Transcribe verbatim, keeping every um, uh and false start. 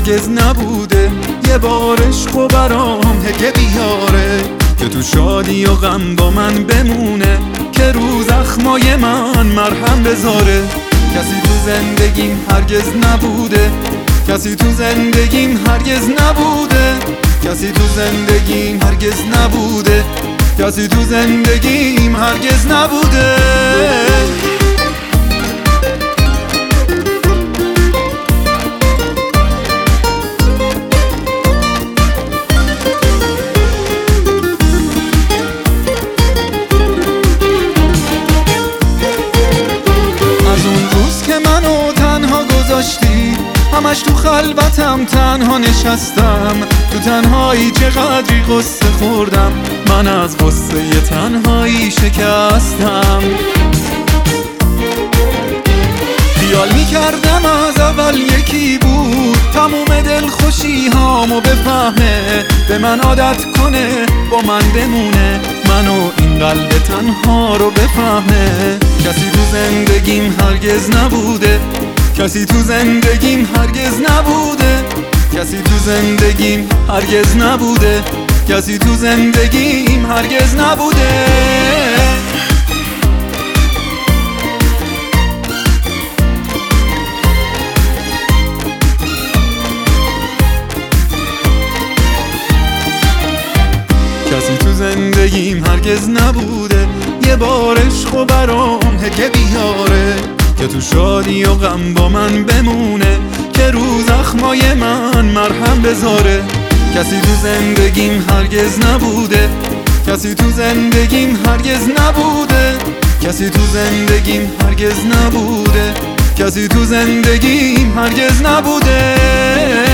هرگز نبوده یه بار عشق و برام هگه بیاره که تو شادی و غم با من بمونه، که رو زخمای من مرهم بذاره. کسی تو زندگیم هرگز نبوده، کسی تو زندگیم هرگز نبوده، کسی تو زندگیم هرگز نبوده، کسی تو زندگیم هرگز نبوده. همش تو خلوتم تنها نشستم، تو تنهایی چقدری قصه خوردم، من از قصه تنهایی شکستم. خیال میکردم از اول یکی بود، تموم دل خوشی هامو بفهمه، به من عادت کنه با من بمونه، منو این قلب تنها رو بفهمه. کسی تو زندگیم هرگز نبوده، کسی تو زندگیم هرگز نبوده، کسی تو زندگیم هرگز نبوده، کسی تو زندگیم هرگز نبوده. کسی تو زندگیم هرگز نبوده یه بار عشق و برام هگه بیاره، که تو شادی و غم با من بمونه، که رو زخمای من مرهم بذاره. کسی تو زندگیم هرگز نبوده، کسی تو زندگیم هرگز نبوده، کسی تو زندگیم هرگز نبوده، کسی تو زندگیم هرگز نبوده.